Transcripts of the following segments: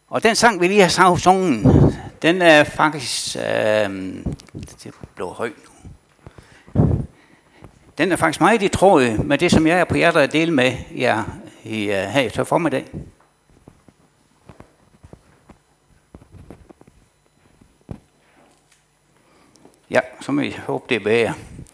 Og den sang, vi lige har sunget, den er faktisk... det blev højt nu. Den er faktisk meget i tråd med det, som jeg er på hjertet at dele med jer her efter formiddag. Ja, så må jeg håbe, det er bedre.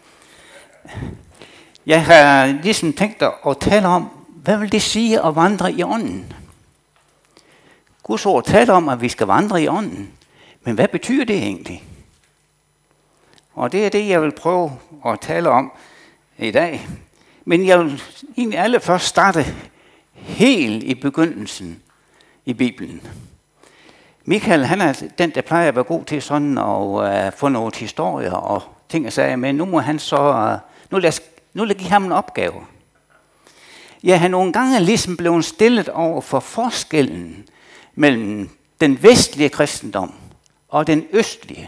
Jeg har ligesom tænkt at tale om, hvad vil det sige at vandre i ånden? Guds ord taler om, at vi skal vandre i ånden. Men hvad betyder det egentlig? Og det er det, jeg vil prøve at tale om i dag. Men jeg vil egentlig allerførst starte helt i begyndelsen i Bibelen. Michael, han er den, der plejer at være god til sådan at få nogle historier og ting og sager med. Nu må han så... Nu lad os give ham en opgave. Jeg har nogle gange ligesom blevet stillet over for forskellen mellem den vestlige kristendom og den østlige.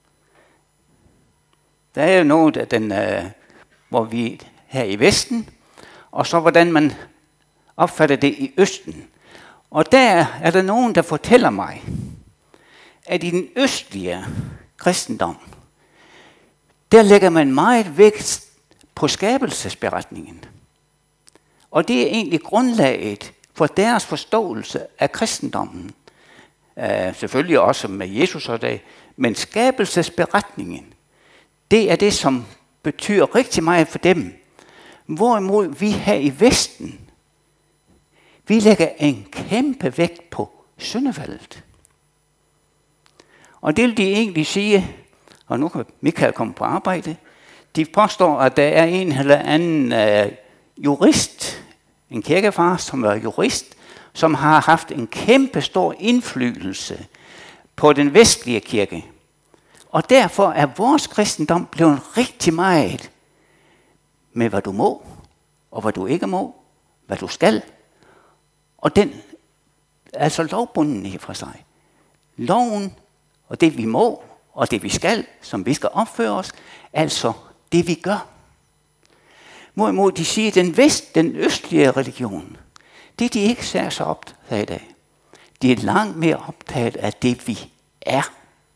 Der er jo noget af den, hvor vi her i Vesten, og så hvordan man opfatter det i Østen. Og der er der nogen, der fortæller mig, at i den østlige kristendom, der lægger man meget vægt på skabelsesberetningen. Og det er egentlig grundlaget for deres forståelse af kristendommen. Selvfølgelig også med Jesus og det, men skabelsesberetningen, det er det, som betyder rigtig meget for dem. Hvorimod vi her i Vesten, vi lægger en kæmpe vægt på syndefaldet. Og det vil de egentlig sige, og nu kan Michael komme på arbejde, de påstår, at der er en eller anden jurist, en kirkefar, som er jurist, som har haft en kæmpe stor indflydelse på den vestlige kirke. Og derfor er vores kristendom blevet rigtig meget med, hvad du må, og hvad du ikke må, hvad du skal. Og den er altså lovbunden i fra sig. Loven og det vi må, og det vi skal, som vi skal opføre os, altså det vi gør. Hvorimod de siger, at den østlige religion, det er de ikke særlig så optaget af. De er langt mere optaget af det vi er,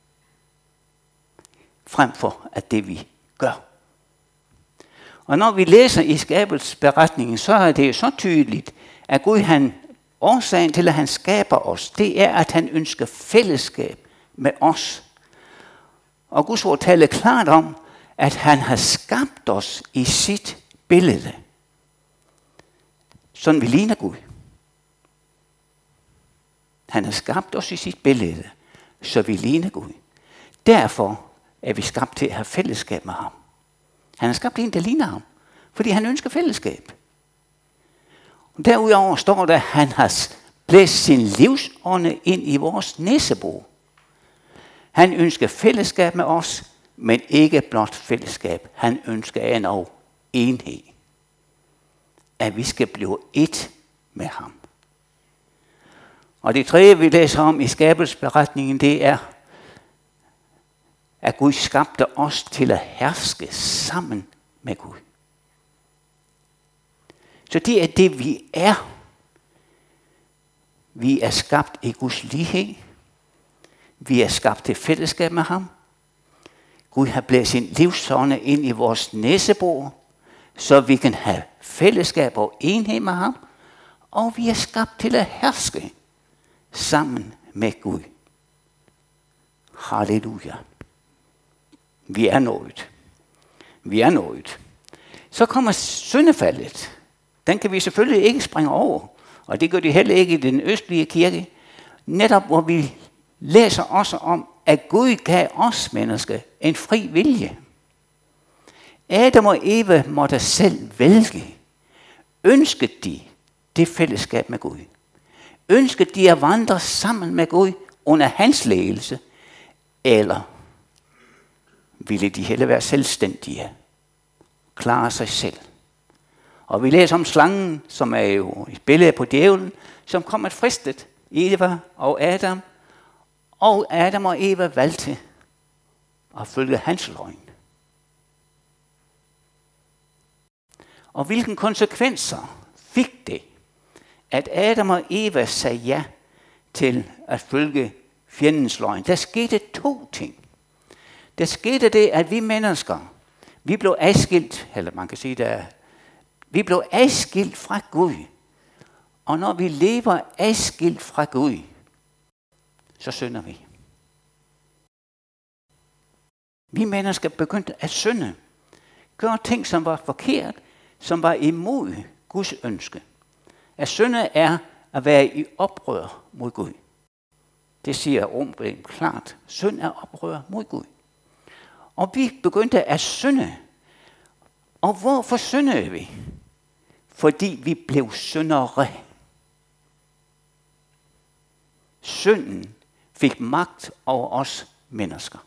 frem for at det vi gør. Og når vi læser i skabelsesberetningen, så er det jo så tydeligt, at Gud, årsagen til, at han skaber os, det er, at han ønsker fællesskab med os. Og Guds ord taler klart om, at han har skabt os i sit billede. Sådan vi ligner Gud. Han har skabt os i sit billede, så vi ligner Gud. Derfor er vi skabt til at have fællesskab med ham. Han har skabt en, der ligner ham, fordi han ønsker fællesskab. Og derudover står der, at han har blæst sin livsånde ind i vores næsebo. Han ønsker fællesskab med os, men ikke blot fællesskab. Han ønsker endnu enhed. At vi skal blive ét med ham. Og det tredje, vi læser om i skabelsesberetningen, det er, at Gud skabte os til at herske sammen med Gud. Så det er det, vi er. Vi er skabt i Guds lighed. Vi er skabt til fællesskab med ham. Gud har blæst sin livsånde ind i vores næsebor, så vi kan have fællesskab og enhed med ham. Og vi er skabt til at herske sammen med Gud. Halleluja. Vi er nået. Vi er nået. Så kommer syndefaldet. Den kan vi selvfølgelig ikke springe over. Og det gør de heller ikke i den østlige kirke. Netop hvor vi læser også om, at Gud gav os mennesker en fri vilje. Adam og Eva måtte selv vælge. Ønskede de det fællesskab med Gud? Ønskede de at vandre sammen med Gud under hans ledelse? Eller ville de hellere være selvstændige? Klare sig selv? Og vi læser om slangen, som er jo et billede på djævlen, som kom at fristet Eva og Adam. Og Adam og Eva valgte at følge hans løgn. Og hvilke konsekvenser fik det, at Adam og Eva sagde ja til at følge fjendens løgn. Der skete 2 ting. Der skete det, at vi mennesker, vi blev adskilt, eller man kan sige, vi blev adskilt fra Gud. Og når vi lever adskilt fra Gud, så synder vi. Vi mennesker begyndte at synde. Gøre ting, som var forkert, som var imod Guds ønske. At synde er at være i oprør mod Gud. Det siger Rombrevet klart. Synd er oprør mod Gud. Og vi begyndte at synde. Og hvorfor syndede vi? Fordi vi blev syndere. Synden fik magt over os mennesker.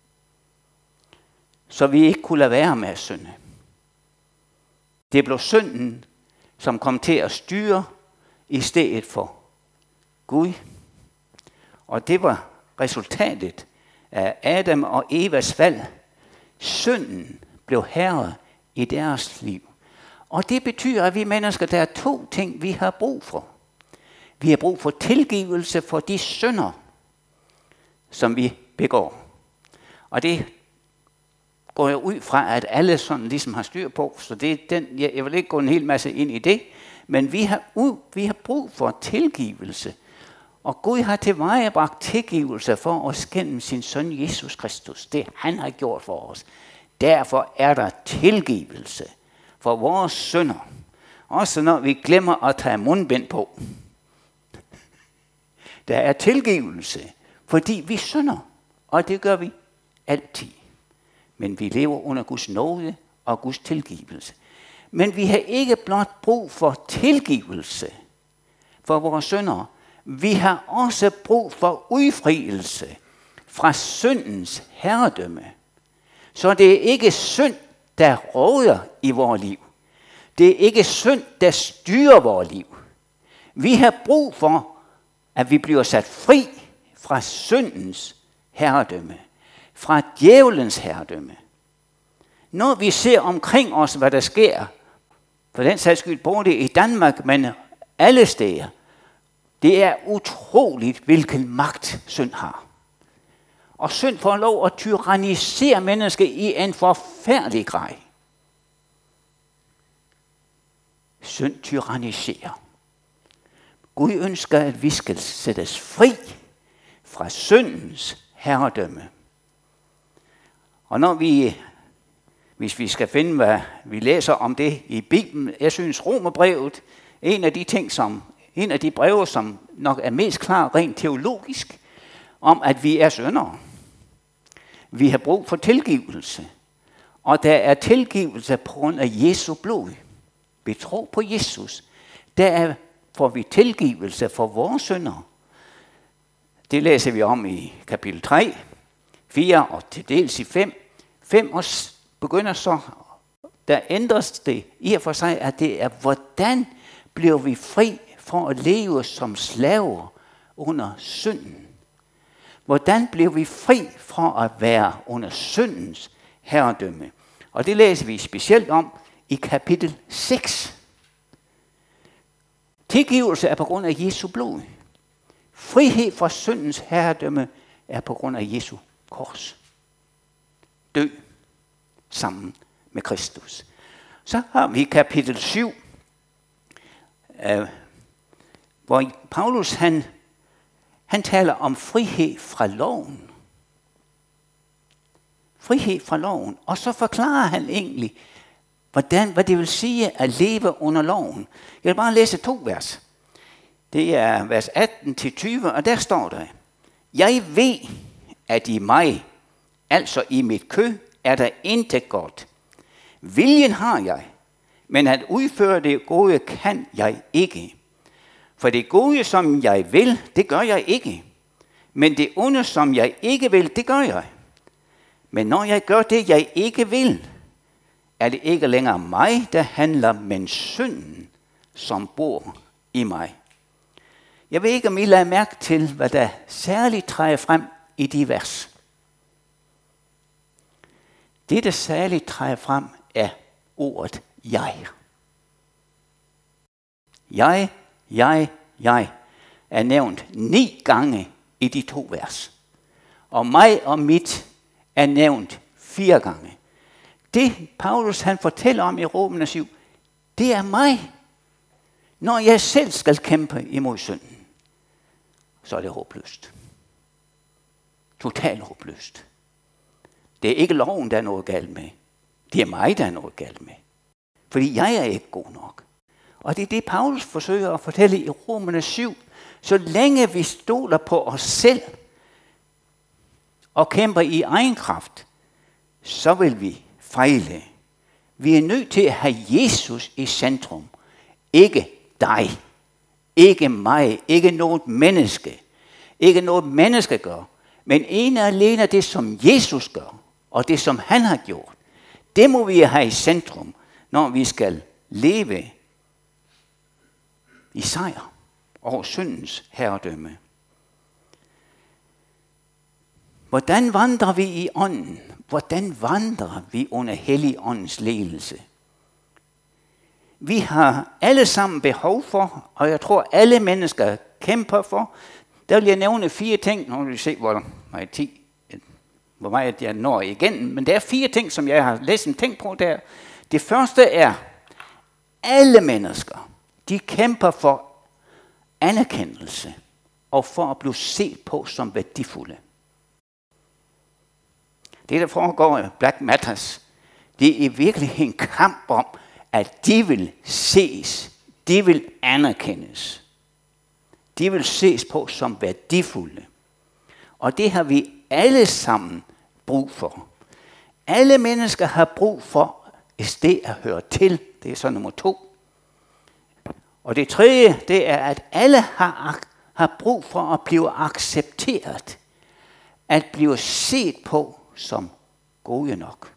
Så vi ikke kunne lade være med at synde. Det blev synden, som kom til at styre i stedet for Gud. Og det var resultatet af Adam og Evas fald. Synden blev herre i deres liv. Og det betyder, at vi mennesker, der er 2 ting, vi har brug for. Vi har brug for tilgivelse for de synder, som vi begår. Og det går jeg ud fra, at alle sådan ligesom har styr på. Så det er den, jeg vil ikke gå en hel masse ind i det. Men vi har brug for tilgivelse. Og Gud har tilvejebragt tilgivelse for os gennem sin søn Jesus Kristus. Det han har gjort for os. Derfor er der tilgivelse for vores synder. Også når vi glemmer at tage mundbind på. Der er tilgivelse, fordi vi synder. Og det gør vi altid. Men vi lever under Guds nåde og Guds tilgivelse. Men vi har ikke blot brug for tilgivelse for vores synder. Vi har også brug for udfrielse fra syndens herredømme. Så det er ikke synd, der råder i vores liv. Det er ikke synd, der styrer vores liv. Vi har brug for, at vi bliver sat fri fra syndens herredømme. Fra djævelens herredømme. Når vi ser omkring os, hvad der sker, for den sags skyld både i Danmark, men alle steder, det er utroligt, hvilken magt synd har. Og synd får lov at tyrannisere mennesker i en forfærdelig grad. Synd tyranniserer. Gud ønsker, at vi skal sættes fri fra syndens herredømme. Og når hvis vi skal finde, hvad vi læser om det i Bibelen, jeg synes Romerbrevet, en af de breve, som nok er mest klar rent teologisk, om at vi er syndere. Vi har brug for tilgivelse. Og der er tilgivelse på grund af Jesu blod. Vi tror på Jesus. Der får vi tilgivelse for vores synder. Det læser vi om i kapitel 3, 4 og til dels i 5. 5 og begynder så, der ændres det i og for sig, at det er, hvordan bliver vi fri for at leve som slaver under synden? Hvordan bliver vi fri fra at være under syndens herredømme? Og det læser vi specielt om i kapitel 6. Tilgivelse er på grund af Jesu blod. Frihed fra syndens herredømme er på grund af Jesu kors. Dø sammen med Kristus. Så har vi kapitel 7, hvor Paulus han taler om frihed fra loven. Frihed fra loven. Og så forklarer han egentlig, hvad det vil sige at leve under loven. Jeg vil bare læse 2 vers. Det er vers 18-20, og der står der: Jeg ved, at i mig, altså i mit kød, er der intet godt. Viljen har jeg, men at udføre det gode kan jeg ikke. For det gode, som jeg vil, det gør jeg ikke. Men det onde, som jeg ikke vil, det gør jeg. Men når jeg gør det, jeg ikke vil, er det ikke længere mig, der handler, men synden, som bor i mig. Jeg ved ikke, om I lader mærke til, hvad der særligt træder frem i de vers. Det, der særligt træder frem, er ordet jeg. Jeg er nævnt 9 gange i de 2 vers. Og mig og mit er nævnt 4 gange. Det Paulus han fortæller om i Romerne 7, det er mig. Når jeg selv skal kæmpe imod synden, så er det håbløst. Totalt håbløst. Det er ikke loven, der er noget galt med. Det er mig, der er noget galt med. Fordi jeg er ikke god nok. Og det er det, Paulus forsøger at fortælle i Romerne 7. Så længe vi stoler på os selv og kæmper i egen kraft, så vil vi fejle. Vi er nødt til at have Jesus i centrum. Ikke dig. Ikke mig. Ikke noget menneske. Ikke noget menneske gør. Men en og alene det, som Jesus gør, og det, som han har gjort, det må vi have i centrum, når vi skal leve i sejr over syndens herredømme. Hvordan vandrer vi i ånden? Hvordan vandrer vi under Helligåndens ledelse? Vi har alle sammen behov for, og jeg tror alle mennesker kæmper for. Der vil jeg nævne 4 ting. Nu vil vi se, hvor meget jeg når igen. Men der er 4 ting, som jeg har læst en ting på der. Det første er, alle mennesker, de kæmper for anerkendelse og for at blive set på som værdifulde. Det, der foregår i Black Matters, det er virkelig en kamp om, at de vil ses, de vil anerkendes. De vil ses på som værdifulde. Og det har vi alle sammen brug for. Alle mennesker har brug for et sted at høre til. Det er så nummer 2. Og det tredje, det er, at alle har brug for at blive accepteret. At blive set på som gode nok.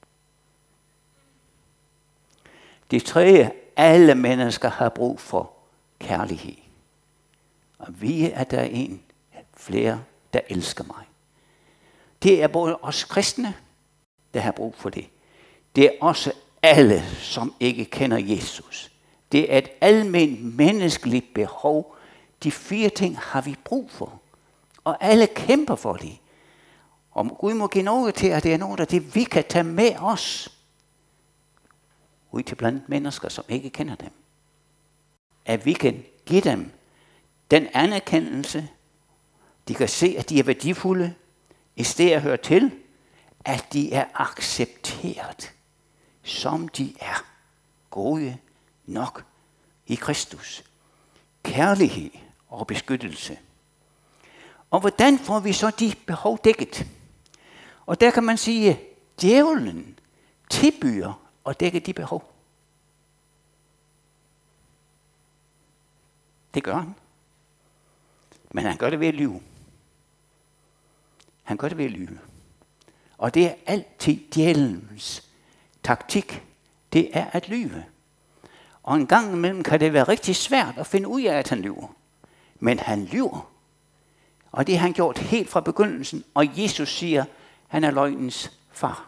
Det tredje, alle mennesker har brug for kærlighed. Og vi er der en flere, der elsker mig. Det er både os kristne, der har brug for det. Det er også alle, som ikke kender Jesus. Det er et almindeligt menneskeligt behov. De 4 ting har vi brug for. Og alle kæmper for det. Og Gud må give noget til, at det er noget af det, vi kan tage med os. Ud til blandt mennesker, som ikke kender dem. At vi kan give dem den anerkendelse. De kan se, at de er værdifulde. I stedet at høre til, at de er accepteret, som de er. Gode nok i Kristus. Kærlighed og beskyttelse. Og hvordan får vi så de behov dækket? Og der kan man sige, at djævlen tilbyder at dække de behov. Det gør han. Men han gør det ved at lyve. Han gør det ved at lyve. Og det er altid djævelens taktik. Det er at lyve. Og en gang imellem kan det være rigtig svært at finde ud af, at han lyver. Men han lyver. Og det har han gjort helt fra begyndelsen. Og Jesus siger, han er løgnens far.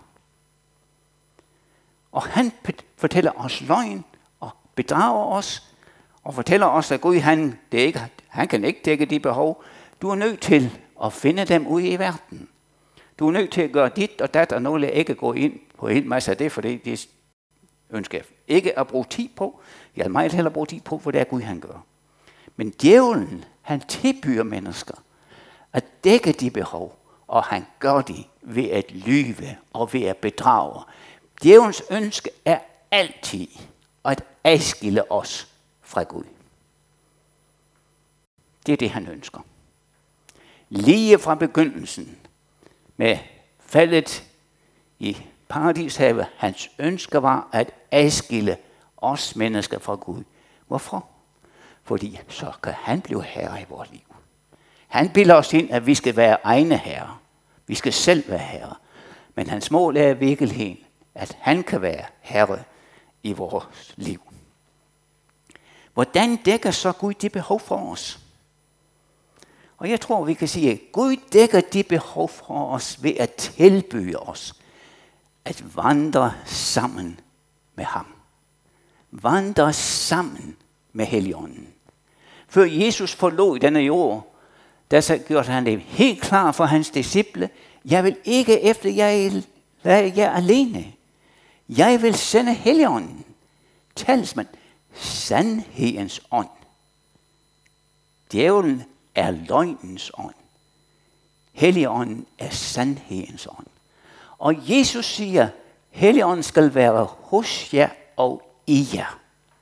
Og han fortæller os løgn og bedrager os. Og fortæller os, at Gud, han kan ikke dække de behov. Du er nødt til at finde dem ude i verden. Du er nødt til at gøre dit og dat, og nogle ikke gå ind på en masse af det, for det ønsker jeg ikke at bruge tid på. Jeg vil meget hellere bruge tid på, for det er Gud, han gør. Men djævlen, han tilbyder mennesker at dække de behov, og han gør det ved at lyve og ved at bedrage. Djævelens ønske er altid at adskille os fra Gud. Det er det, han ønsker. Lige fra begyndelsen med faldet i paradishavet, hans ønske var at adskille os mennesker fra Gud. Hvorfor? Fordi så kan han blive herre i vores liv. Han bilder os ind, at vi skal være egne herre. Vi skal selv være herre. Men hans mål er i virkeligheden, at han kan være herre i vores liv. Hvordan dækker så Gud de behov for os? Og jeg tror, vi kan sige, at Gud dækker de behov for os ved at tilbyde os at vandre sammen med ham. Vandre sammen med Helligånden. Før Jesus forlod denne jord, der gjorde han det helt klart for hans disciple. Jeg vil ikke efter jer alene. Jeg vil sende Helligånden, talsmand, sandhedens ånd. Djævlen er løgnens ånd. Helligånden er sandhedens ånd. Og Jesus siger, Helligånden skal være hos jer og i jer.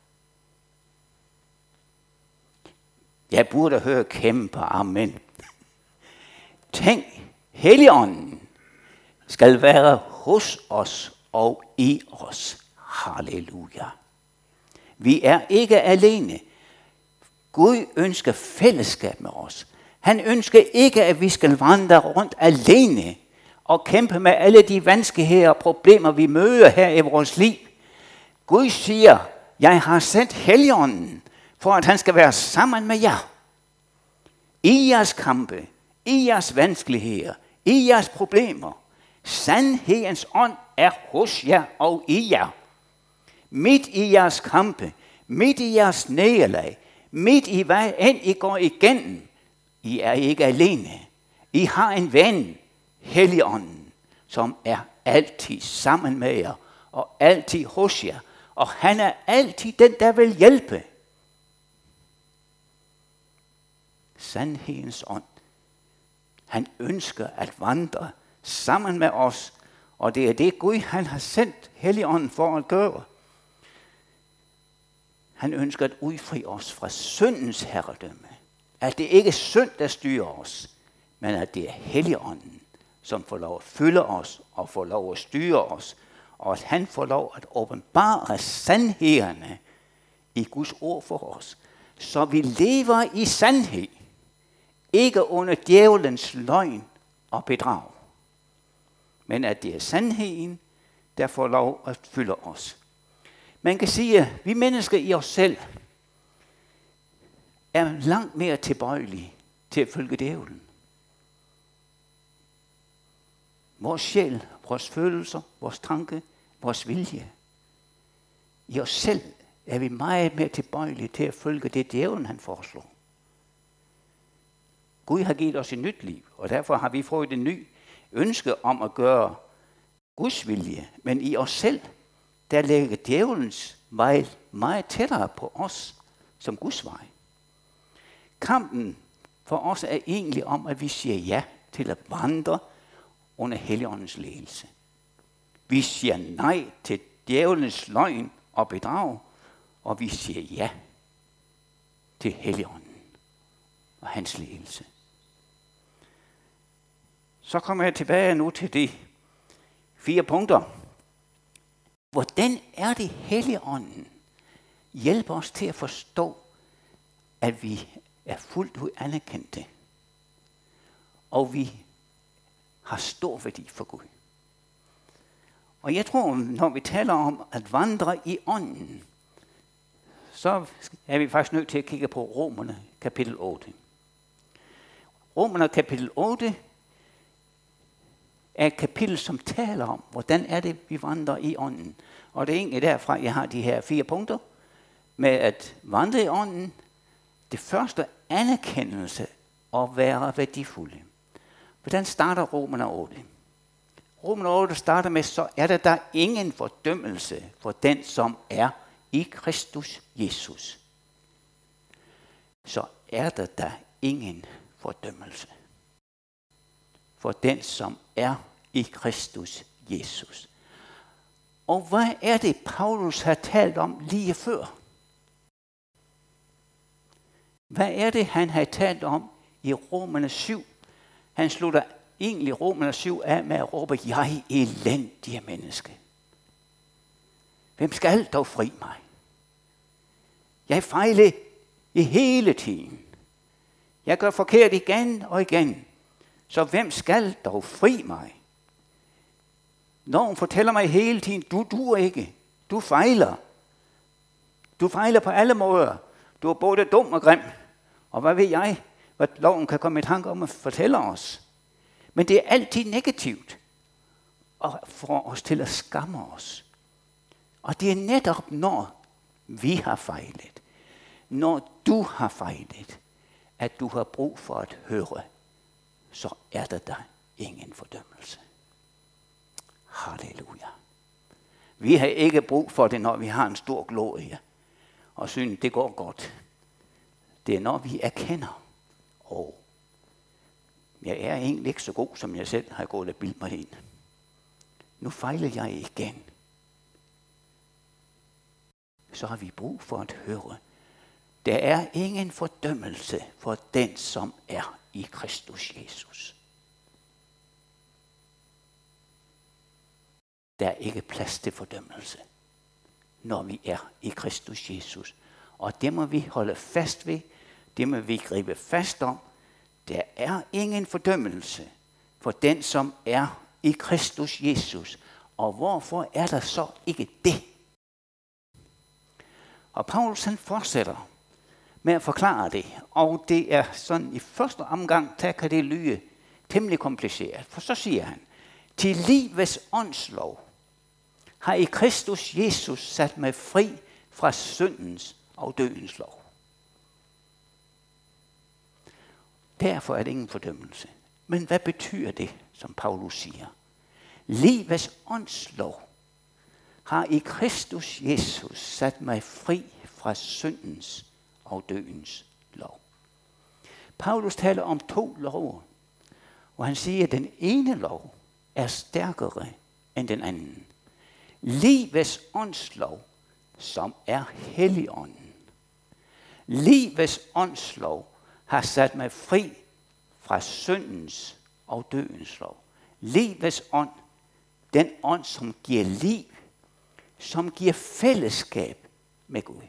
Jeg burde høre kæmpe amen. Tænk, Helligånden skal være hos os og i os. Halleluja. Vi er ikke alene. Gud ønsker fællesskab med os. Han ønsker ikke, at vi skal vandre rundt alene og kæmpe med alle de vanskeligheder og problemer, vi møder her i vores liv. Gud siger, jeg har sendt Helligånden, for at han skal være sammen med jer. I jeres kampe, i jeres vanskeligheder, i jeres problemer. Sandhedens ånd er hos jer og i jer. Midt i jeres kampe, midt i jeres nederlag, midt i hvad end I går igennem. I er ikke alene. I har en ven, Helligånden, som er altid sammen med jer og altid hos jer. Og han er altid den, der vil hjælpe. Sandhedens ånd. Han ønsker at vandre sammen med os, og det er det Gud, han har sendt Helligånden for at gøre. Han ønsker at udfri os fra syndens herredømme. At det ikke er synd, der styrer os, men at det er Helligånden, som får lov at fylde os og får lov at styre os, og at han får lov at åbenbare sandhederne i Guds ord for os, så vi lever i sandhed, ikke under djævelens løgn og bedrag, men at det er sandheden, der får lov at fylde os. Man kan sige, at vi mennesker i os selv er langt mere tilbøjelige til at følge djævlen. Vores sjæl, vores følelser, vores tanke, vores vilje. I os selv er vi meget mere tilbøjelige til at følge det djævlen han foreslår. Gud har givet os et nyt liv, og derfor har vi fået en ny ønske om at gøre Guds vilje. Men i os selv, der lægger djævelens vej meget tættere på os som Guds vej. Kampen for os er egentlig om, at vi siger ja til at vandre under Helligåndens ledelse. Vi siger nej til djævelens løgn og bedrag, og vi siger ja til Helligånden og hans ledelse. Så kommer jeg tilbage nu til de 4 punkter. Hvordan er det Helligånden hjælper os til at forstå, at vi er fuldt ud anerkendte, og vi har stor værdi for Gud. Og jeg tror, når vi taler om at vandre i ånden, så er vi faktisk nødt til at kigge på Romerne kapitel 8. Romerne kapitel 8 er et kapitel, som taler om, hvordan er det, vi vandrer i ånden. Og det er egentlig derfra, jeg har de her 4 punkter med at vandre i ånden. Det første, anerkendelse og være værdifulde. Hvordan starter Romerne 8? Romerne 8 starter med, så er der ingen fordømmelse for den, som er i Kristus Jesus. Så er der ingen fordømmelse for den, som er i Kristus Jesus. Og hvad er det, Paulus har talt om lige før? Hvad er det, han har talt om i Romerne 7? Han slutter egentlig Romerne 7 af med at råbe, jeg elendige menneske. Hvem skal dog fri mig? Jeg fejler i hele tiden. Jeg gør forkert igen og igen. Så hvem skal dog fri mig? Nogen fortæller mig hele tiden, du duer ikke. Du fejler. Du fejler på alle måder. Du er både dum og grim. Og hvad ved jeg, hvad loven kan komme i tanke om at fortælle os. Men det er altid negativt. Og får os til at skamme os. Og det er netop når vi har fejlet. Når du har fejlet. at du har brug for at høre, så er der ingen fordømmelse. Halleluja. Vi har ikke brug for det, når vi har en stor glorie, og synes, det går godt. Det er, når vi erkender, jeg er egentlig ikke så god, som jeg selv har gået og bildt mig ind. Nu fejler jeg igen. Så har vi brug for at høre. Der er ingen fordømmelse for den, som er i Kristus Jesus. Der er ikke plads til fordømmelse, når vi er i Kristus Jesus. Og det må vi holde fast ved. Det må vi gribe fast om. Der er ingen fordømmelse for den, som er i Kristus Jesus. Og hvorfor er der så ikke det? Og Paulus han fortsætter med at forklare det. Og det er sådan i første omgang, der kan det lyde temmelig kompliceret. For så siger han, til livets åndslov har i Kristus Jesus sat mig fri fra syndens og dødens lov. Derfor er det ingen fordømmelse. Men hvad betyder det, som Paulus siger? Livets åndslov har i Kristus Jesus sat mig fri fra syndens og dødens lov. Paulus taler om 2 love, og han siger, at den ene lov er stærkere end den anden. Livets åndslov, som er Helligånden. Livets åndslov har sat mig fri fra syndens og dødens lov. Livets ånd, den ånd, som giver liv, som giver fællesskab med Gud.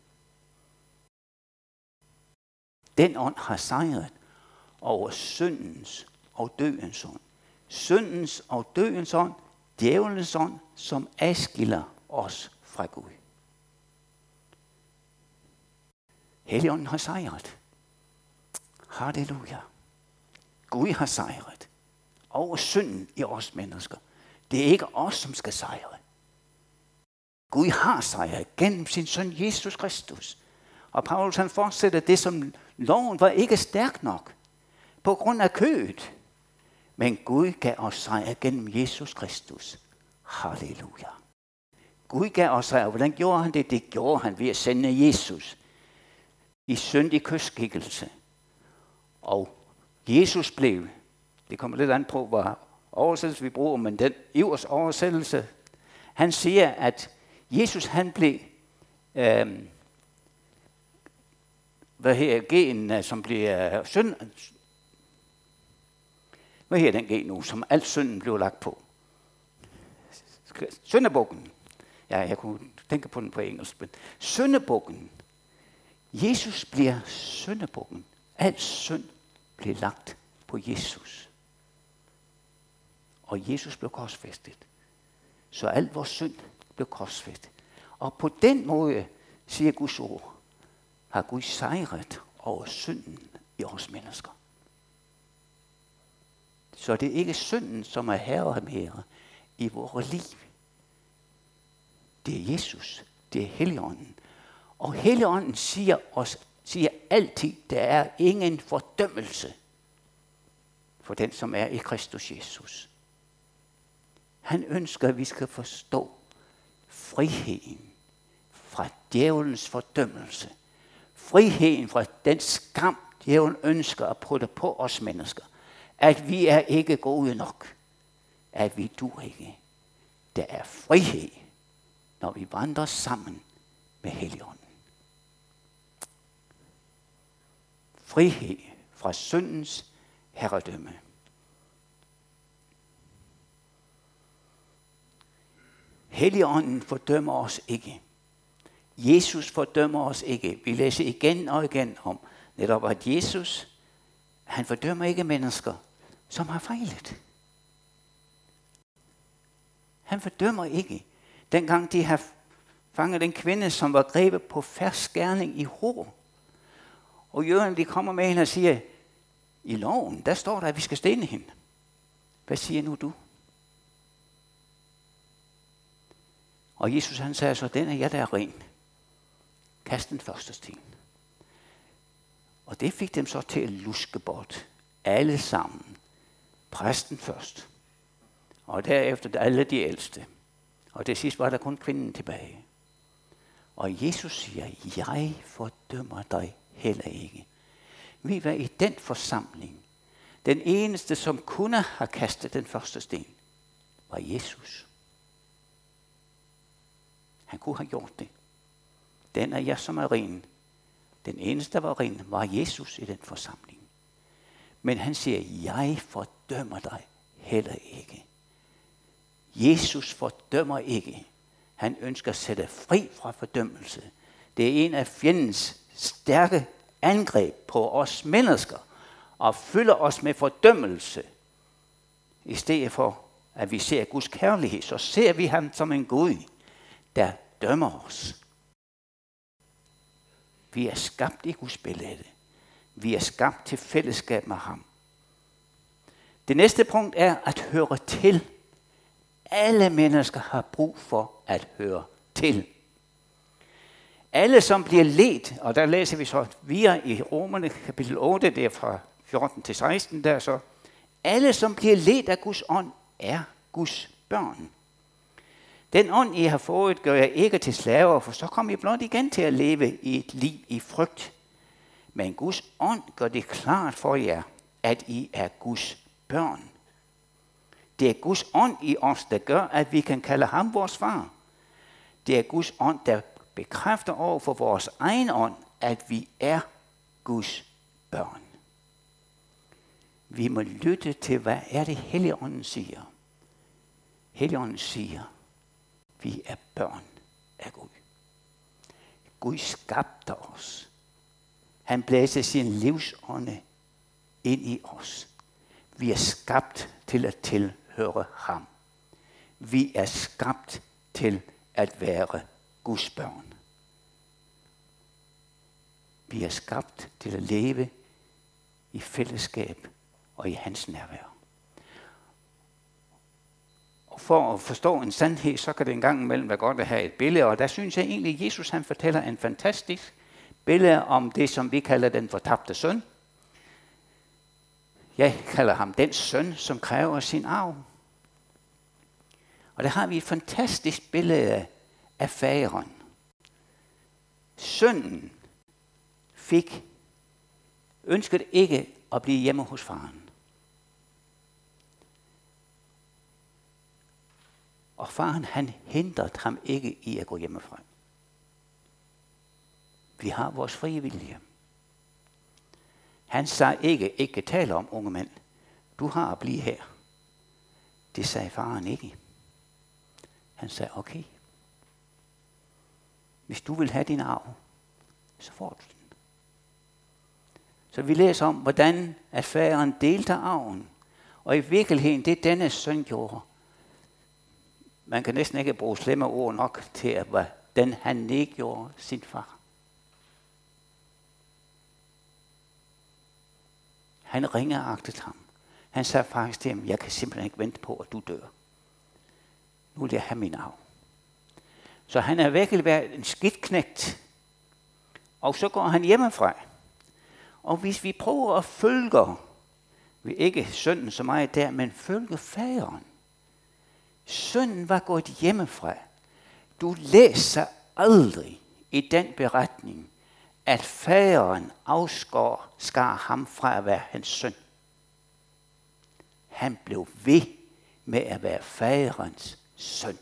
Den ånd har sejret over syndens og dødens ånd. Syndens og dødens ånd, djævelens ånd, som adskiller os fra Gud. Helligånden har sejret. Halleluja. Gud har sejret over synden i os mennesker. Det er ikke os, som skal sejre. Gud har sejret gennem sin søn Jesus Kristus. Og Paulus han fortsætter det, som loven var ikke stærk nok på grund af kødet. Men Gud gav os sejr gennem Jesus Kristus. Halleluja. Gud gav os sejr. Hvordan gjorde han det? Det gjorde han ved at sende Jesus i syndig kødskikkelse. Og Jesus blev, det kommer lidt an på, hvad oversættelse vi bruger, men den Ivers oversættelse, han siger, at Jesus han blev, gen, som bliver synd, hvad her den gen nu, som alt synden blev lagt på? Syndebukken. Ja, jeg kunne tænke på den på engelsk, men syndebukken. Jesus bliver syndebukken. Alt synd blev lagt på Jesus. Og Jesus blev korsfæstet. Så alt vores synd blev korsfæstet. Og på den måde, siger Guds ord, har Gud sejret over synden i os mennesker. Så det er ikke synden, som er herre mere i vores liv. Det er Jesus. Det er Helligånden. Og Helligånden siger altid, der er ingen fordømmelse for den, som er i Kristus Jesus. Han ønsker, at vi skal forstå friheden fra djævelens fordømmelse. Friheden fra den skam, djævlen ønsker at putte på os mennesker. At vi er ikke gode nok. At vi duer ikke. Der er frihed, når vi vandrer sammen med Helligånden. Frihed fra syndens herredømme. Helligånden fordømmer os ikke. Jesus fordømmer os ikke. Vi læser igen og igen om netop, at Jesus, han fordømmer ikke mennesker, som har fejlet. Han fordømmer ikke. Dengang de har fanget den kvinde, som var grebet på fersk gerning i hår. Og jøderne, de kommer med hende og siger, i loven, der står der, at vi skal stene hende. Hvad siger nu du? Og Jesus han sagde så, den er jeg, der er ren. Kast den første sten. Og det fik dem så til at luske bort. Alle sammen. Præsten først. Og derefter alle de ældste. Og til sidst var der kun kvinden tilbage. Og Jesus siger, jeg fordømmer dig heller ikke. Vi var i den forsamling. Den eneste, som kunne have kastet den første sten, var Jesus. Han kunne have gjort det. Den er jeg, som er ren. Den eneste, der var ren, var Jesus i den forsamling. Men han siger, jeg fordømmer dig heller ikke. Jesus fordømmer ikke. Han ønsker at sætte fri fra fordømmelse. Det er en af fjendens stærke angreb på os mennesker og fylder os med fordømmelse. I stedet for, at vi ser Guds kærlighed, så ser vi ham som en Gud, der dømmer os. Vi er skabt i Guds billede. Vi er skabt til fællesskab med ham. Det næste punkt er at høre til. Alle mennesker har brug for at høre til. Alle, som bliver ledt, og der læser vi så videre i Romerne kapitel 8, det er fra 14 til 16, der så. Alle, som bliver ledt af Guds ånd, er Guds børn. Den ånd, I har fået, gør jeg ikke til slaver, for så kommer I blot igen til at leve i et liv i frygt. Men Guds ånd gør det klart for jer, at I er Guds børn. Det er Guds ånd i os, der gør, at vi kan kalde ham vores far. Det er Guds ånd, der bekræfter over for vores egen ånd, at vi er Guds børn. Vi må lytte til, hvad er det Helligånden siger. Helligånden siger, vi er børn af Gud. Gud skabte os. Han blæste sin livsånde ind i os. Vi er skabt til at tilhøre ham. Vi er skabt til at være Guds børn. Vi er skabt til at leve i fællesskab og i hans nærvær. Og for at forstå en sandhed, så kan det en gang imellem være godt at have et billede, og der synes jeg egentlig, at Jesus han fortæller en fantastisk billede om det, som vi kalder den fortabte søn. Jeg kalder ham den søn, som kræver sin arv. Og der har vi et fantastisk billede af faderen. Sønnen ønskede ikke at blive hjemme hos faren. Og faren, han hindrede ham ikke i at gå hjemmefra. Vi har vores frie vilje. Han sagde ikke tale om, unge mand. Du har at blive her. Det sagde faren ikke. Han sagde, okay. Hvis du vil have din arv, så får du den. Så vi læser om, hvordan at faderen delte arven. Og i virkeligheden, det denne søn gjorde. Man kan næsten ikke bruge slemme ord nok til, at hvordan han nedgjorde sin far. Han ringeagtede ham. Han sagde faktisk til ham, jeg kan simpelthen ikke vente på, at du dør. Nu vil jeg have min arv. Så han er virkelig været en skidtknægt. Og så går han hjemmefra. Og hvis vi prøver at følge, ikke sønnen så meget der, men følge faderen. Sønnen var gået hjemmefra. Du læser aldrig i den beretning, at faderen skar ham fra at være hans søn. Han blev ved med at være faderens søn.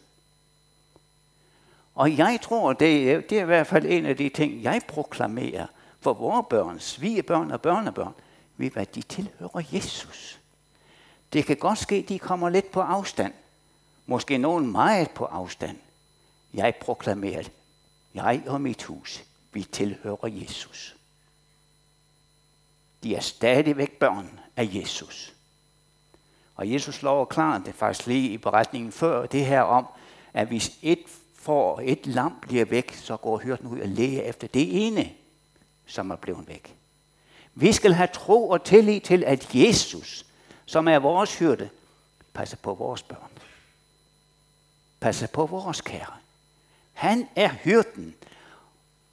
Og jeg tror, det er i hvert fald en af de ting, jeg proklamerer for vores børn, svigerbørn og børnebørn, ved hvad de tilhører Jesus. Det kan godt ske, de kommer lidt på afstand. Måske nogen meget på afstand. Jeg proklamerer, jeg og mit hus, vi tilhører Jesus. De er stadigvæk børn af Jesus. Og Jesus lover klart, det er faktisk lige i beretningen før, det her om, at hvis et lam bliver væk, så går hyrden ud og leder efter det ene, som er blevet væk. Vi skal have tro og tillid til, at Jesus, som er vores hyrde, passer på vores børn. Passer på vores kære. Han er hyrden.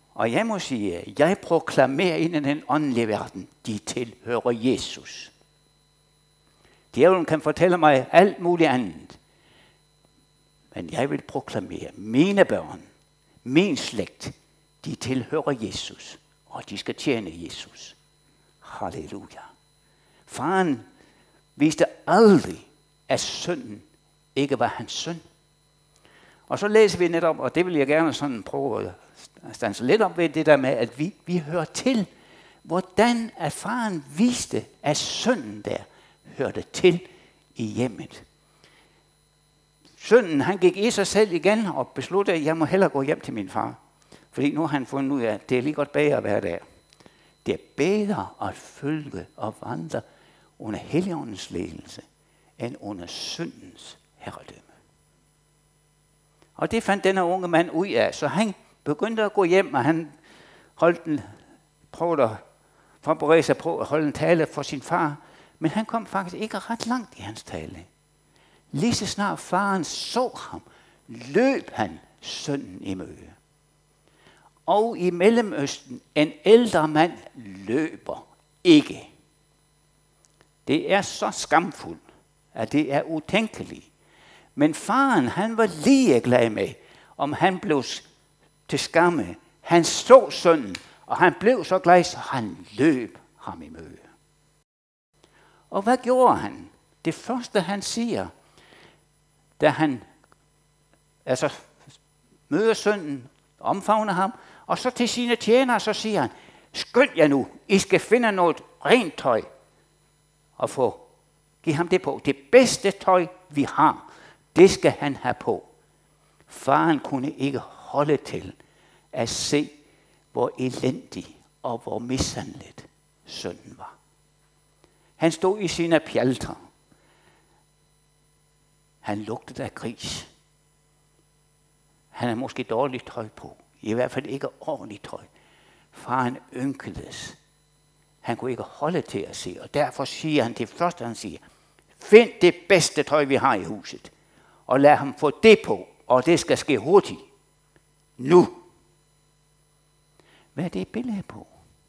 Og jeg må sige, jeg proklamerer ind i den åndelige verden, de tilhører Jesus. Djævlen kan fortælle mig alt muligt andet. Men jeg vil proklamere, mine børn, min slægt, de tilhører Jesus. Og de skal tjene Jesus. Halleluja. Faren viste aldrig, at sønnen ikke var hans søn. Og så læser vi netop, og det vil jeg gerne sådan prøve at standse lidt op ved, det der med, at vi hører til, hvordan at faren viste, at sønnen der hørte til i hjemmet. Sønnen, han gik i sig selv igen og besluttede, at jeg må hellere gå hjem til min far. Fordi nu har han fundet ud af, at det er lige godt bedre at være der. Det er bedre at følge og vandre under Helligåndens ledelse, end under syndens herredømme. Og det fandt denne unge mand ud af, så han begyndte at gå hjem, og han prøvede at forberede sig på at holde en tale for sin far, men han kom faktisk ikke ret langt i hans tale. Lige så snart faren så ham, løb han sønnen i møde. Og i Mellemøsten, en ældre mand løber ikke. Det er så skamfuldt, at det er utænkeligt. Men faren, han var lige glad med, om han blev til skamme. Han så sønnen, og han blev så glad, så han løb ham i møde. Og hvad gjorde han? Det første, han siger, da han møder sønnen, omfavner ham, og så til sine tjenere, så siger han, skynd jer nu, I skal finde noget rent tøj, og give ham det på. Det bedste tøj, vi har, det skal han have på. Faren kunne ikke holde til at se, hvor elendig og hvor mishandlet sønnen var. Han stod i sine pjalter. Han lugtede af gris. Han havde måske dårligt tøj på. I hvert fald ikke ordentligt tøj. Faren ynkedes. Han kunne ikke holde til at se. Og derfor siger han det første, han siger. Find det bedste tøj, vi har i huset. Og lad ham få det på. Og det skal ske hurtigt. Nu. Hvad er det et billede på?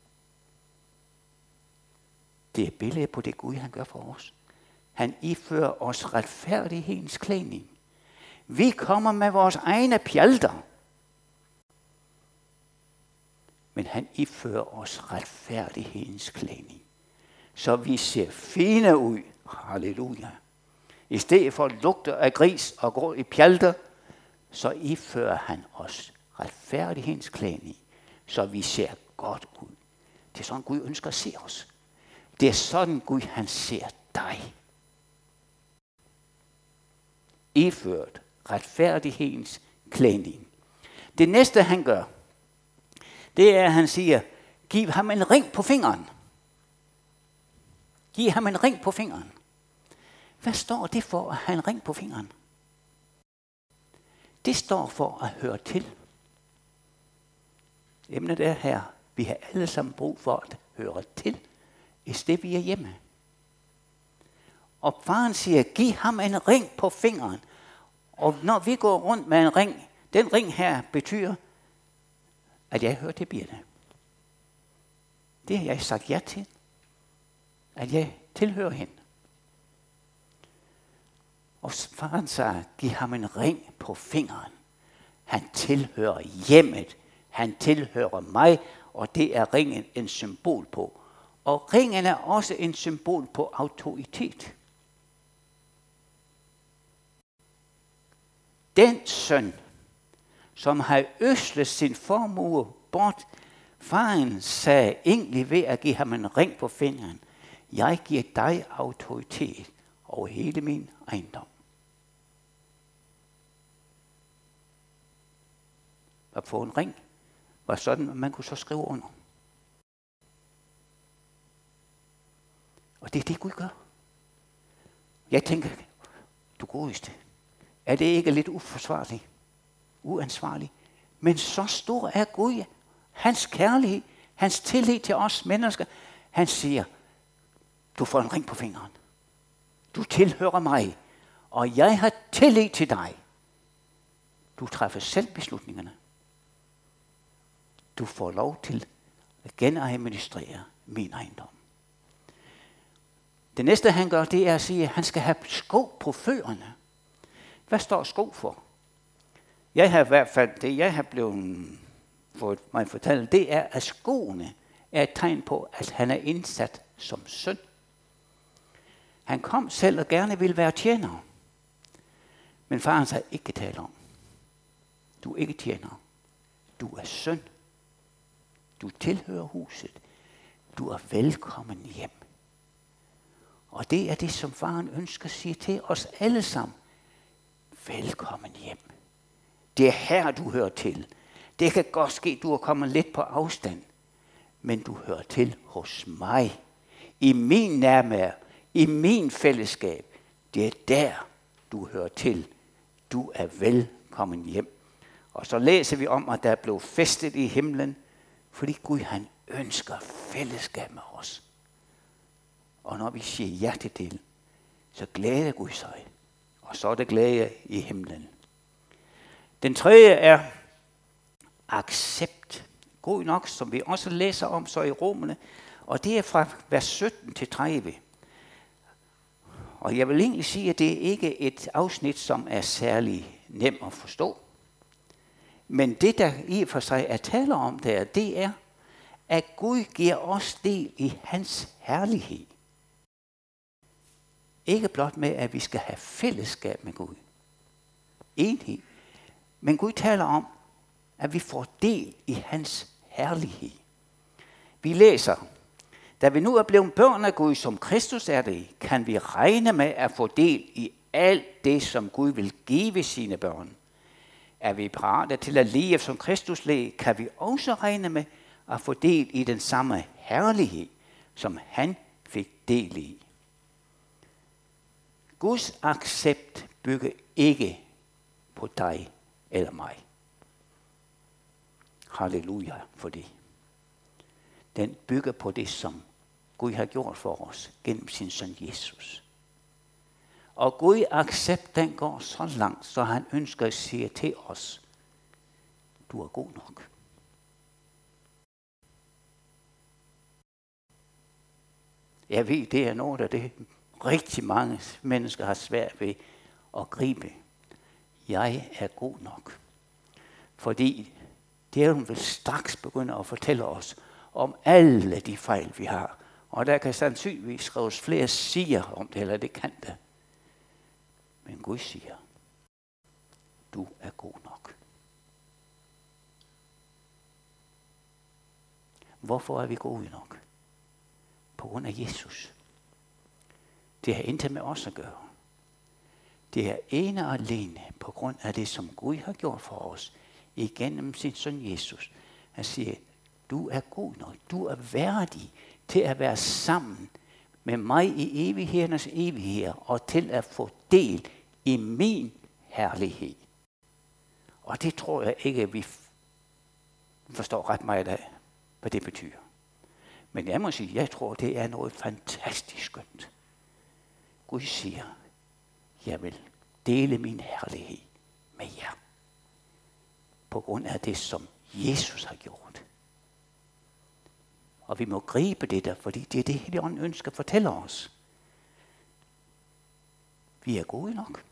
Det er et billede på det Gud, han gør for os. Han ifører os retfærdighedens klædning. Vi kommer med vores egne pjalter. Men han ifører os retfærdighedens klædning. Så vi ser fine ud. Halleluja. I stedet for at lugte af gris og gå i pjalter, så ifører han os retfærdighedens klædning. Så vi ser godt ud. Det er sådan Gud ønsker at se os. Det er sådan Gud han ser dig. Iført retfærdighedens klædning. Det næste han gør, det er at han siger, giv ham en ring på fingeren. Giv ham en ring på fingeren. Hvad står det for at have en ring på fingeren? Det står for at høre til. Emnet er her, vi har alle sammen brug for at høre til, i stedet vi er hjemme. Og faren siger, giv ham en ring på fingeren. Og når vi går rundt med en ring, den ring her betyder, at jeg hører til Birte. Det har jeg sagt ja til. At jeg tilhører hende. Og faren sagde, giv ham en ring på fingeren. Han tilhører hjemmet. Han tilhører mig, og det er ringen en symbol på. Og ringen er også en symbol på autoritet. Den søn, som har øslet sin formue bort, faren sagde egentlig ved at give ham en ring på fingeren, jeg giver dig autoritet over hele min ejendom. At få en ring var sådan, at man kunne så skrive under. Og det er det Gud gør. Jeg tænker, du godeste, er det ikke lidt uforsvarligt, uansvarligt? Men så stor er Gud, hans kærlighed, hans tillid til os mennesker. Han siger, du får en ring på fingeren. Du tilhører mig, og jeg har tillid til dig. Du træffer selv beslutningerne. du får lov til at genadministrere min ejendom. Det næste han gør, det er at sige, at han skal have sko på fødderne. Hvad står sko for? Jeg har i hvert fald, det jeg har blevet fået mig fortalt, det er, at skoene er et tegn på, at han er indsat som søn. Han kom selv og gerne ville være tjener. Men faren sagde, ikke tale om. Du er ikke tjener. Du er søn. Du tilhører huset. Du er velkommen hjem. Og det er det, som faren ønsker at sige til os alle sammen. Velkommen hjem. Det er her, du hører til. Det kan godt ske, du er kommet lidt på afstand. Men du hører til hos mig. I min nærvær. I min fællesskab. Det er der, du hører til. Du er velkommen hjem. Og så læser vi om, at der er blevet festet i himlen, fordi Gud han ønsker fællesskab med os. Og når vi siger ja til det, så glæder Gud sig. Og så er det glæde i himlen. Den tredje er accept. God nok, som vi også læser om så i Romerne. Og det er fra vers 17 til 30. Og jeg vil egentlig sige, at det ikke er et afsnit, som er særlig nem at forstå. Men det, der i og for sig er taler om der, det er, at Gud giver os del i hans herlighed. Ikke blot med, at vi skal have fællesskab med Gud. Enhed. Men Gud taler om, at vi får del i hans herlighed. Vi læser, da vi nu er blevet børn af Gud, som Kristus er det, kan vi regne med at få del i alt det, som Gud vil give sine børn. Er vi parate til at leve som Kristus led, kan vi også regne med at få del i den samme herlighed, som han fik del i. Guds accept bygger ikke på dig eller mig. Halleluja for det. Den bygger på det, som Gud har gjort for os gennem sin søn Jesus. Og Gud accept, den går så langt, så han ønsker at sige til os, du er god nok. Jeg ved, det er noget af det, rigtig mange mennesker har svært ved at gribe. Jeg er god nok. Fordi djævlen vil straks begynde at fortælle os om alle de fejl, vi har. Og der kan sandsynligvis skrives flere sider om det, eller det kan det. Men Gud siger, du er god nok. Hvorfor er vi gode nok? På grund af Jesus. Det har intet med os at gøre. Det er ene og alene på grund af det, som Gud har gjort for os igennem sin søn Jesus. Han siger, du er god nok. Du er værdig til at være sammen med mig i evighedernes evigheder og til at få del i min herlighed. Og det tror jeg ikke, at vi forstår ret meget af, hvad det betyder. Men jeg må sige, jeg tror, det er noget fantastisk skønt. Gud siger, jeg vil dele min herlighed med jer. På grund af det, som Jesus har gjort. Og vi må gribe det der, fordi det er det, Helligånden ønsker at fortælle os. Vi er gode nok.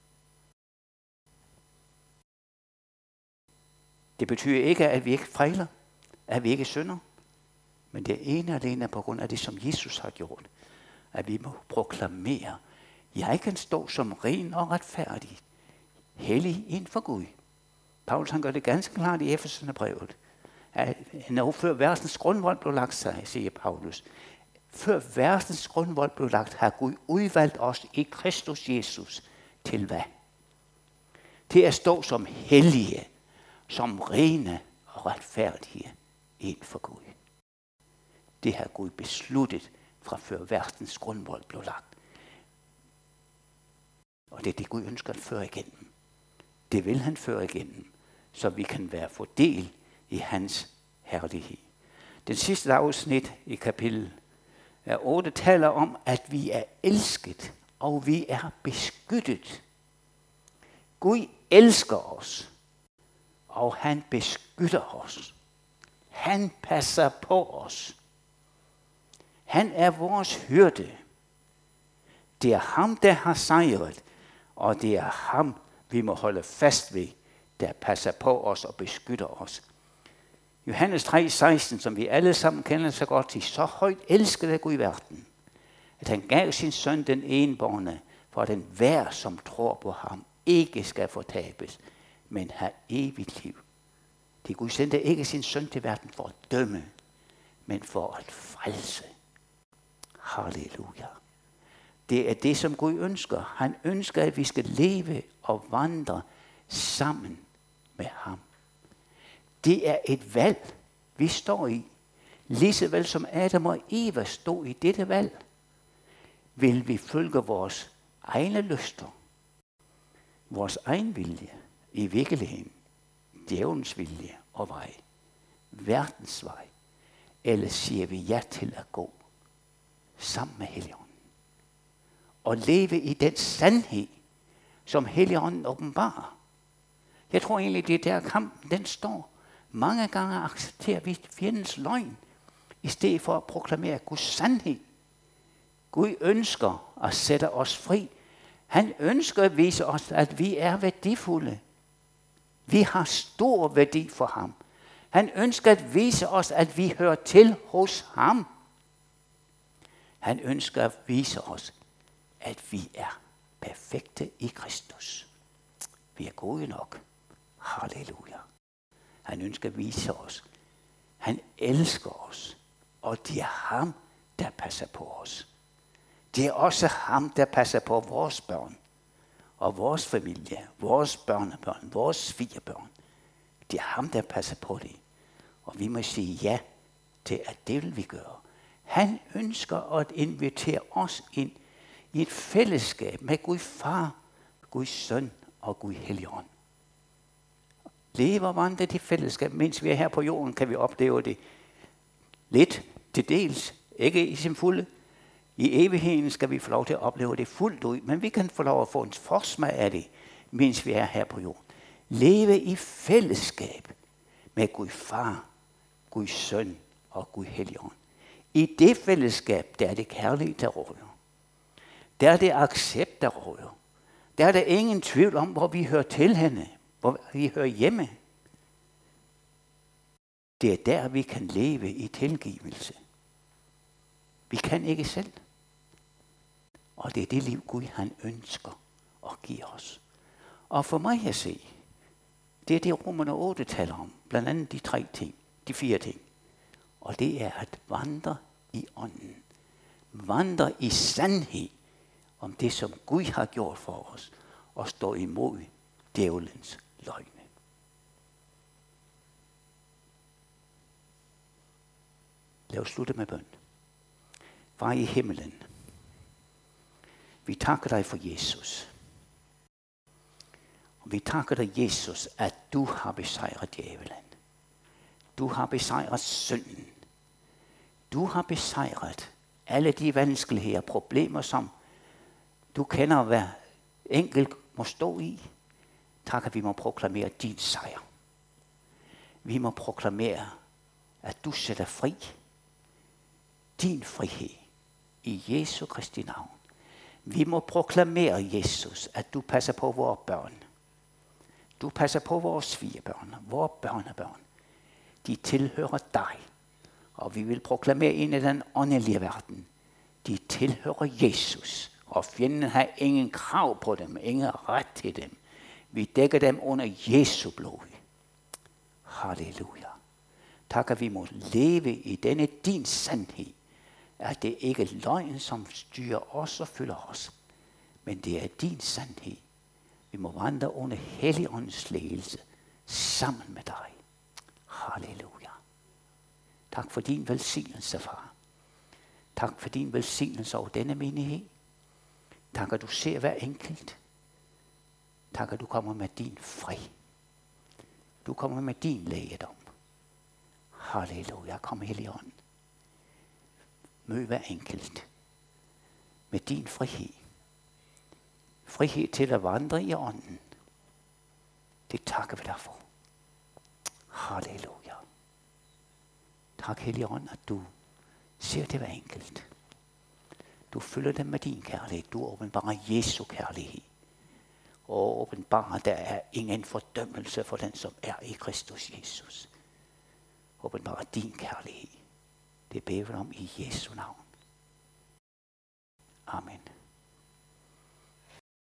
Det betyder ikke, at vi ikke fejler, at vi ikke synder. Men det er ene og alene på grund af det, som Jesus har gjort. At vi må proklamere, jeg kan stå som ren og retfærdig, hellig ind for Gud. Paulus han gør det ganske klart i Efeserbrevet. Når før verdens grundvold blev lagt sig, siger Paulus. Før verdens grundvold blev lagt, har Gud udvalgt os i Kristus Jesus til hvad? Til at stå som hellige, som rene og retfærdige ind for Gud. Det har Gud besluttet fra før verdens grundvold blev lagt. Og det er det, Gud ønsker at føre igennem. Det vil han føre igennem, så vi kan være fordel i hans herlighed. Den sidste afsnit i kapitel 8 taler om, at vi er elsket, og vi er beskyttet. Gud elsker os, og han beskytter os. Han passer på os. Han er vores hyrde. Det er ham, der har sejret, og det er ham, vi må holde fast ved, der passer på os og beskytter os. Johannes 3:16, som vi alle sammen kender så godt til, så højt elskede Gud i verden, at han gav sin søn den enbårne, for at den hver, som tror på ham, ikke skal fortabes, men have evigt liv. Det Gud sendte ikke sin søn til verden for at dømme, men for at frelse. Halleluja. Det er det, som Gud ønsker. Han ønsker, at vi skal leve og vandre sammen med ham. Det er et valg, vi står i. Lige vel som Adam og Eva stod i dette valg, vil vi følge vores egne lyster, vores egen vilje i virkeligheden, djævelens vilje og vej, verdens vej, eller siger vi ja til at gå sammen med Helligånden og leve i den sandhed, som Helligånden åbenbarer. Jeg tror egentlig, det er der kampen den står. Mange gange accepterer vi fjendens løgn, i stedet for at proklamere Guds sandhed. Gud ønsker at sætte os fri. Han ønsker at vise os, at vi er værdifulde. Vi har stor værdi for ham. Han ønsker at vise os, at vi hører til hos ham. Han ønsker at vise os, at vi er perfekte i Kristus. Vi er gode nok. Halleluja. Han ønsker at vise os. Han elsker os. Og det er ham, der passer på os. Det er også ham, der passer på vores børn. Og vores familie, vores børnebørn, vores svigerbørn. Det er ham, der passer på det. Og vi må sige ja til, at det vil vi gøre. Han ønsker at invitere os ind i et fællesskab med Gud Far, Guds Søn og Gud Helligånd. Leve og vandre det fællesskab, mens vi er her på jorden, kan vi opleve det lidt til dels, ikke i sin fulde. I evigheden skal vi få lov til at opleve det fuldt ud, men vi kan få lov at få en forsmag af det, mens vi er her på jorden. Leve i fællesskab med Gud Far, Guds Søn og Gud Helligånd. I det fællesskab, der er det kærlighed, der råder. Der er det accept, der råder. Der er der ingen tvivl om, hvor vi hører til henne, hvor vi hører hjemme. Det er der, vi kan leve i tilgivelse. Vi kan ikke selv. Og det er det liv, Gud han ønsker at give os. Og for mig at se, det er det Romerne 8 taler om. Blandt andet de 4 ting. Og det er at vandre i ånden. Vandre i sandhed om det, som Gud har gjort for os. Og stå imod djævelens løgne. Lad os slutte med bøn. Far i himmelen, vi takker dig for Jesus. Og vi takker dig, Jesus, at du har besejret djævelen. Du har besejret synden. Du har besejret alle de vanskeligheder og problemer, som du kender, hver enkelt må stå i. Tak, at vi må proklamere din sejr. Vi må proklamere, at du sætter fri. Din frihed i Jesu Kristi navn. Vi må proklamere, Jesus, at du passer på vores børn. Du passer på vores svigerbørn, vores børnebørn. De tilhører dig. Og vi vil proklamere ind i den åndelige verden. De tilhører Jesus. Og fjenden har ingen krav på dem, ingen ret til dem. Vi dækker dem under Jesu blod. Halleluja. Tak, at vi må leve i denne din sandhed. At det ikke er løgn, som styrer os og fylder os. Men det er din sandhed. Vi må vandre under Helligåndens ledelse sammen med dig. Halleluja. Tak for din velsignelse, far. Tak for din velsignelse over denne menighed. Tak, at du ser hver enkelt. Tak, at du kommer med din fri. Du kommer med din lægedom. Halleluja. Kom, Helligånd. Mød hver enkelt med din frihed. Frihed til at vandre i ånden. Det takker vi dig for. Halleluja. Tak, Hellige Ånd, at du ser det hver enkelt. Du fylder dem med din kærlighed. Du åbenbarer Jesu kærlighed. Og åbenbarer, der er ingen fordømmelse for den, som er i Kristus Jesus. Åbenbarer din kærlighed. Det beder vi om i Jesu navn. Amen.